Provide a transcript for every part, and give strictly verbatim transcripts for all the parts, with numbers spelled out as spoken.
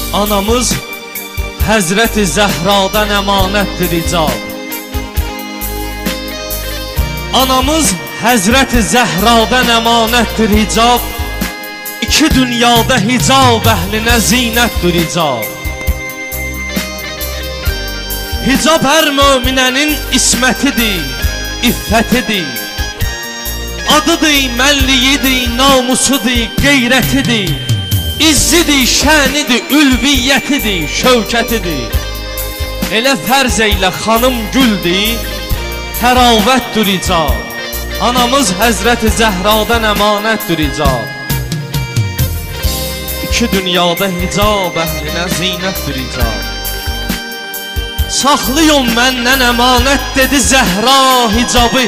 Anamız Həzrəti Zəhradan əmanətdir icab. Anamız Həzrəti Zəhradan əmanətdir icab. İki dünyada hicab əhlinə zinətdir icab. Hicab hər möminənin ismətidir, iffətidir. Adıdır, mənliyidir, namusudur, qeyrətidir. İzzidir, şənidir, ülviyyətidir, şövkətidir. Elə fərz eylə xanım güldür, təravətdir icab. Anamız Həzrəti Zəhradan əmanətdir icab. İki dünyada hicab əhlinə zinətdir icab. Saxlayın məndən əmanət dedi Zəhra hicabı.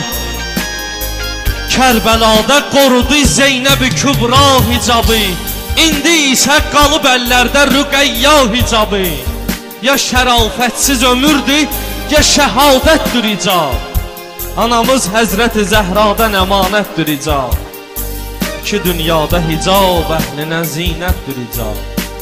Kərbəlada qorudu Zeynəb-i Kübra hicabı. İndi isə qalıb əllərdə Rüqəyya hicabı. Ya şərafətsiz ömürdür, ya şəhadətdir icab. Anamız Həzrəti Zəhradan əmanətdir icab. İki dünyada hicab əhlinə zinətdir icab.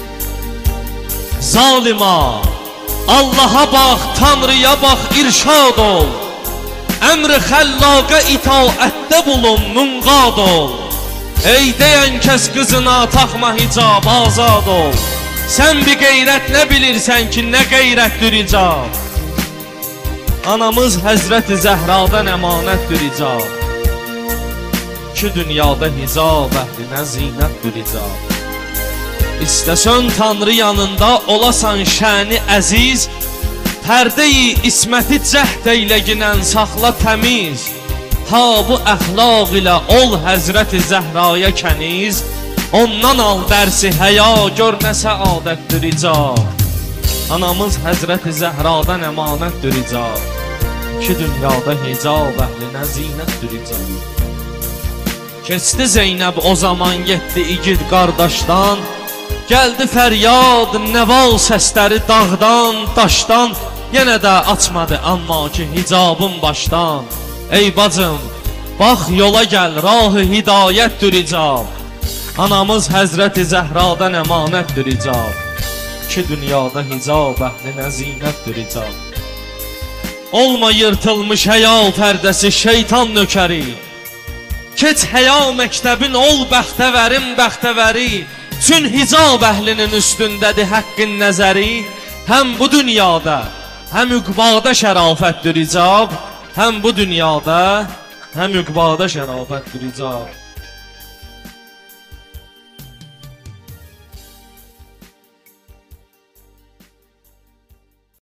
Zalima, Allaha bax, Tanrıya bax, irşad ol. Əmr-i xəllaqa itaətdə bulun, munqad ol. Ey deyən kəs qızına taxma hicab, azad ol. Sən bir qeyrət nə bilirsən ki, nə qeyrətdir icab. Anamız Həzrəti Zəhradan əmanətdir icab. İki dünyada hicab əhlinə zinətdir icab. İstəsən Tanrı yanında olasan şəni əziz. Pərdə-i isməti cəhd eyləginən saxla təmiz. Ta bu əxlaq ilə ol Həzrəti Zəhraya kəniz. Ondan al dərsi həya, gör nə səadətdir icab. Anamız Həzrəti Zəhradan əmanətdir icab. İki dünyada hicab əhlinə zinətdir icab. Keçdi Zeynəb o zaman getdi igid qardaşdan. Gəldi fəryad, nəval səsləri dağdan, daşdan. Yenə də açmadı amma ki hicabın başdan. Ey bacım, bax yola gəl, rah-ı hidayətdir icab. Anamız Həzrəti Zəhradan əmanətdir icab. İki dünyada hicab əhlinə zinətdir icab. Olma yırtılmış həya pərdəsi şeytan nökəri. Keç həya məktəbin ol bəxtəvərin bəxtəvəri. Çün hicab əhlinin üstündədir həqqin nəzəri. Həm bu dünyada, həm üqbada şərafətdir icab. Həm bu dünyada, həm üqbada şərafətdir icab.